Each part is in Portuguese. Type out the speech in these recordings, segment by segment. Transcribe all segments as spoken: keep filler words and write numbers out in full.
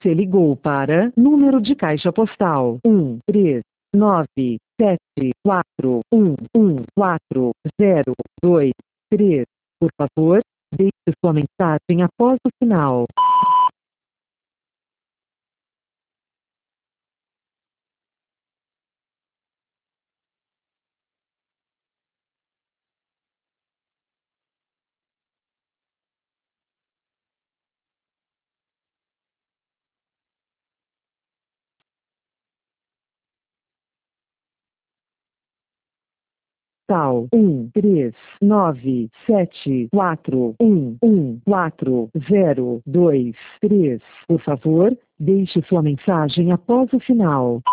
Você ligou para número de caixa postal um três nove sete quatro um um quatro zero dois três. Por favor, deixe sua mensagem após o sinal. Tal um três nove sete quatro um um quatro zero dois três. Por favor, deixe sua mensagem após o sinal.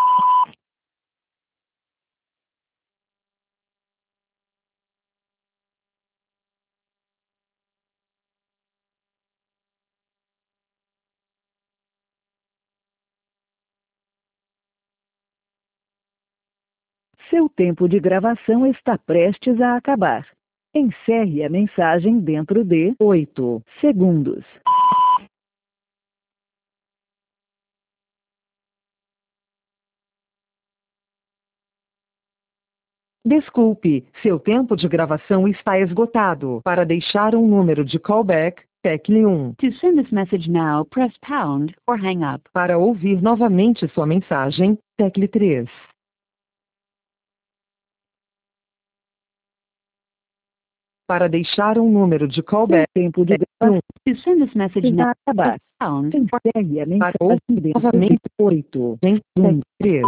Seu tempo de gravação está prestes a acabar. Encerre a mensagem dentro de oito segundos. Desculpe, seu tempo de gravação está esgotado. Para deixar um número de callback, tecle um. To send this message now, press pound or hang up. Para ouvir novamente sua mensagem, tecle três. Para deixar um número de callback, tempo de gravação To send this message now, acabar. press pound. Encerre a mensagem para ouvir novamente oito, tecle três.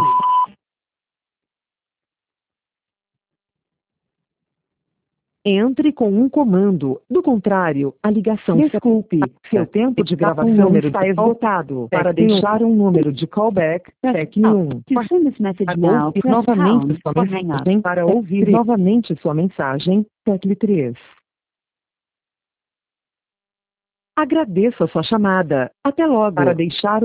Entre com um comando, do contrário, a ligação... Desculpe, seu tempo de gravação está esgotado. Para deixar um número de callback, tecle um. To send this message Para now, ouvir press novamente pound sua or hang up. mensagem, para ouvir novamente sua mensagem, tecle três. Agradeço a sua chamada. Até logo. Para deixar